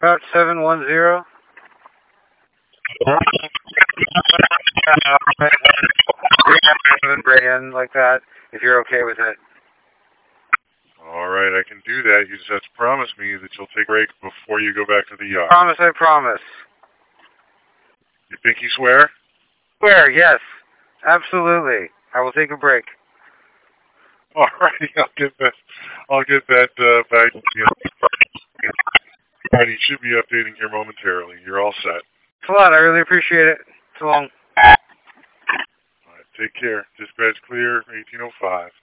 About 710. Bring in like that, if you're okay with it. All right, I can do that. You just have to promise me that you'll take a break before you go back to the yacht. Promise, I promise. You think you swear? Swear, yes. Absolutely. I will take a break. All right, I'll get that back. All right, he should be updating here momentarily. You're all set. Thanks a lot. I really appreciate it. So long. All right, take care. Dispatch clear, 1805.